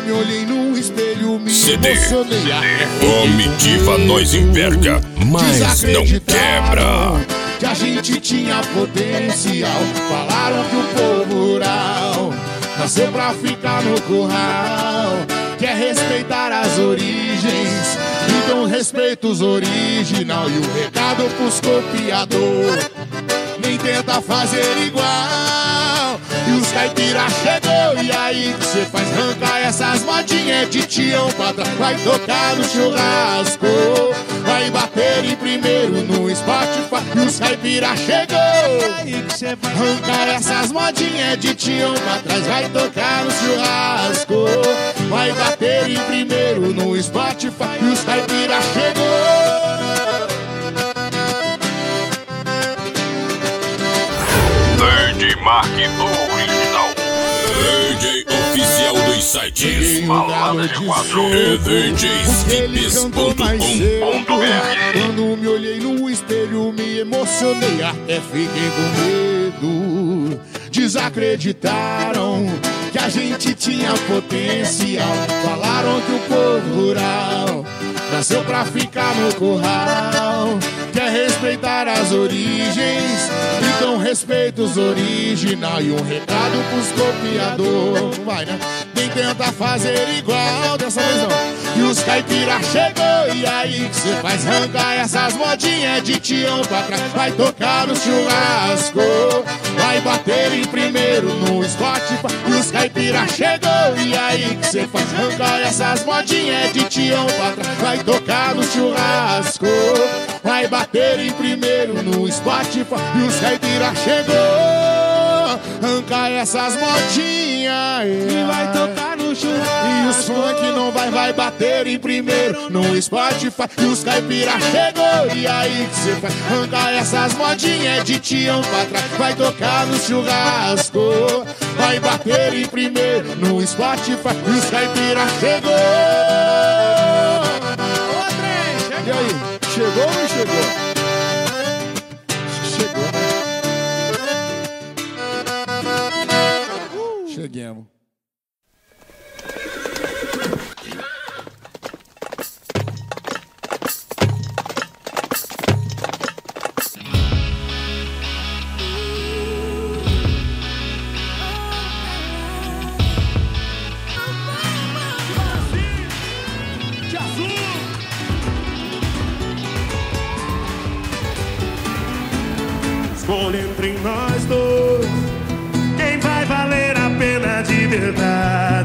me olhei no espelho, me CD, emocionei. Comitiva nós enverga, mas não quebra. Que a gente tinha potencial. Falaram que o povo rural nasceu pra ficar no curral. Quer respeitar as origens, então respeita os original. E o recado pros copiador: nem tenta fazer igual. E os caipira chegou, e aí que cê faz? Arranca essas modinhas de tião pra trás. Vai tocar no churrasco, vai bater em primeiro no Spotify. E os caipira chegou, arranca essas modinhas de tião pra trás. Vai tocar no churrasco, vai bater em primeiro no Spotify. E os caipira chegou. DJ Mark original, DJ oficial dos sites Malandro de 4 e DJskips.com.br. Quando me olhei no espelho, me emocionei, até fiquei com medo. Desacreditaram que a gente tinha potencial. Falaram que o povo rural nasceu pra ficar no curral. Quer respeitar as origens, então respeita os original. E um recado pros copiador: vai, né? Nem tenta fazer igual, dessa vez não. E os caipira chegou, e aí que cê faz? Arrancar essas modinhas de tião pra trás. Vai tocar no churrasco, vai bater em primeiro no Spotify. E os caipira chegou, e aí que cê faz? Arrancar essas modinhas de tião pra trás. Vai tocar no churrasco, vai bater em primeiro no Spotify. E os caipira chegou, arranca essas modinhas e vai tocar no churrasco. E os funk não vai bater em primeiro no Spotify. E os caipira chegou, e aí que cê faz? Arranca essas modinhas de tião pra trás. Vai tocar no churrasco, vai bater em primeiro no Spotify. E os caipira chegou. E aí, chegou ou não chegou? Chegou, né? Cheguemos. Escolha entre nós dois quem vai valer a pena de verdade.